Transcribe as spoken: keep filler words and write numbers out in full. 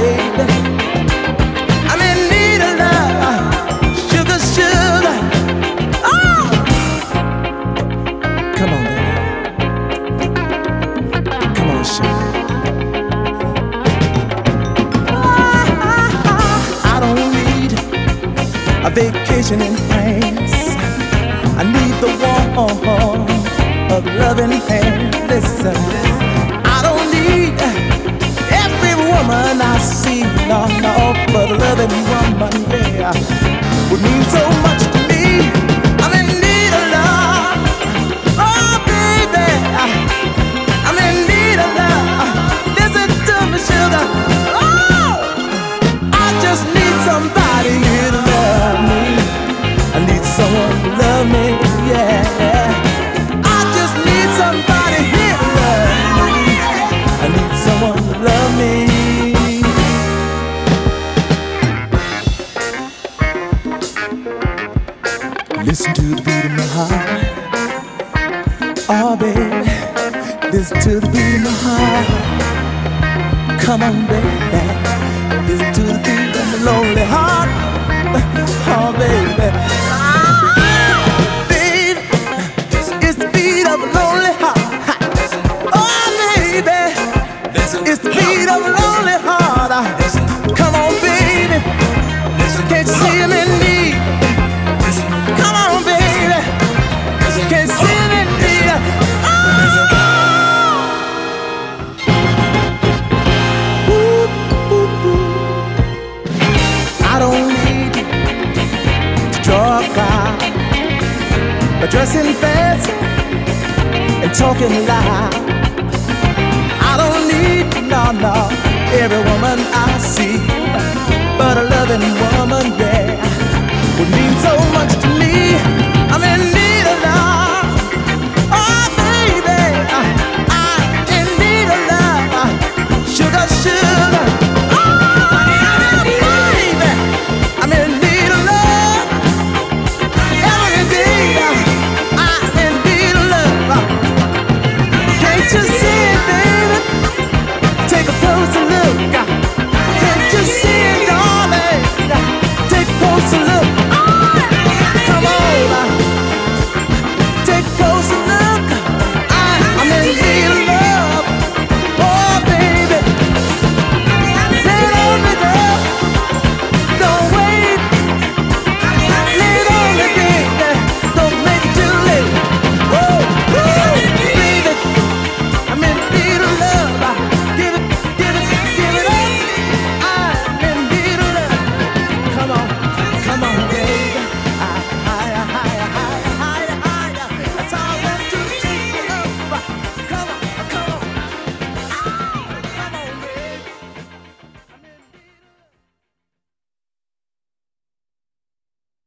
baby. I'm in need of love, sugar, sugar. Oh, come on, baby. Come on, sugar. I don't need a vacation in France. I need the warmth of loving hand. Listen, I don't need every woman I see, no, no, but a loving woman, yeah, would mean so much to me. I'm in need of love, oh baby, I'm in need of love. Listen to me, sugar. Oh, I just need somebody here to love me. I need someone to love me, yeah. I just need somebody here to love me. I need someone to love me. Listen to the beat of my heart. Oh, baby, listen to the beat of my heart. Come on, baby, listen to the beat of my lonely heart. Oh, baby. Baby, it's the beat of a lonely heart. Oh, baby, it's the beat of a lonely heart. Come on, baby, can't you see him in me? Come on, baby, can't you see him in me? Oh. Ooh, ooh, ooh. I don't need to draw a crowd, but dressing fancy and talking loud. I don't need, no, no, every woman I